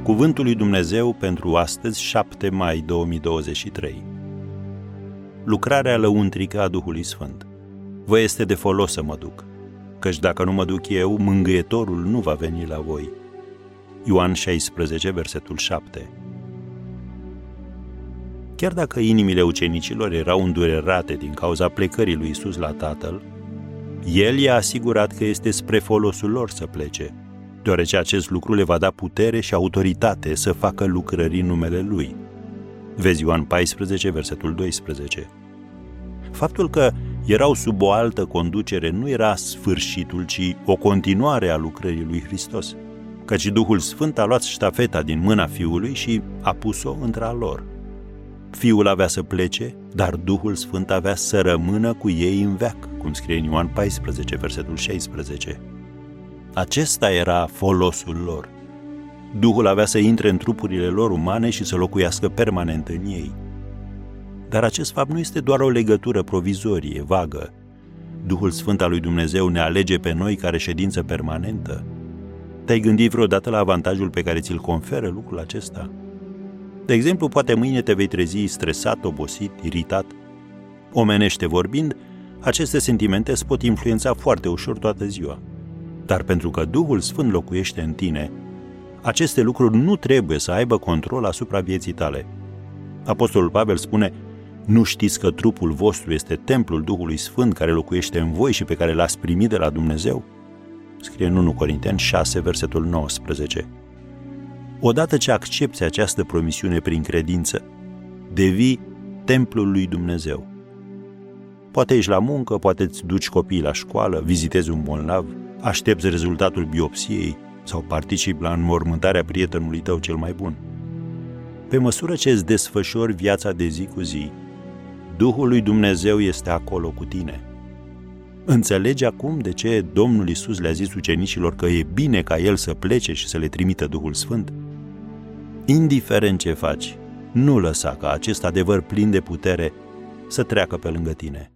Cuvântul lui Dumnezeu pentru astăzi, 7 mai 2023. Lucrarea lăuntrică a Duhului Sfânt. Vă este de folos să mă duc, căci dacă nu mă duc eu, mângâietorul nu va veni la voi. Ioan 16, versetul 7. Chiar dacă inimile ucenicilor erau îndurerate din cauza plecării lui Iisus la Tatăl, El i-a asigurat că este spre folosul lor să plece, deoarece acest lucru le va da putere și autoritate să facă lucrări în numele Lui. Vezi Ioan 14, versetul 12. Faptul că erau sub o altă conducere nu era sfârșitul, ci o continuare a lucrării lui Hristos, căci Duhul Sfânt a luat ștafeta din mâna Fiului și a pus-o între a lor. Fiul avea să plece, dar Duhul Sfânt avea să rămână cu ei în veac, cum scrie în Ioan 14, versetul 16. Acesta era folosul lor. Duhul avea să intre în trupurile lor umane și să locuiască permanent în ei. Dar acest fapt nu este doar o legătură provizorie, vagă. Duhul Sfânt al lui Dumnezeu ne alege pe noi ca reședință permanentă. Te-ai gândit vreodată la avantajul pe care ți-l conferă lucrul acesta? De exemplu, poate mâine te vei trezi stresat, obosit, iritat. Omenește vorbind, aceste sentimente îți pot influența foarte ușor toată ziua. Dar pentru că Duhul Sfânt locuiește în tine, aceste lucruri nu trebuie să aibă control asupra vieții tale. Apostolul Pavel spune: nu știți că trupul vostru este templul Duhului Sfânt care locuiește în voi și pe care l-ați primit de la Dumnezeu? Scrie în 1 Corinteni 6, versetul 19. Odată ce accepți această promisiune prin credință, devii templul lui Dumnezeu. Poate ești la muncă, poate îți duci copiii la școală, vizitezi un bolnav, aștepți rezultatul biopsiei sau participi la înmormântarea prietenului tău cel mai bun. Pe măsură ce îți desfășori viața de zi cu zi, Duhul lui Dumnezeu este acolo cu tine. Înțelegi acum de ce Domnul Iisus le-a zis ucenicilor că e bine ca El să plece și să le trimită Duhul Sfânt? Indiferent ce faci, nu lăsa ca acest adevăr plin de putere să treacă pe lângă tine.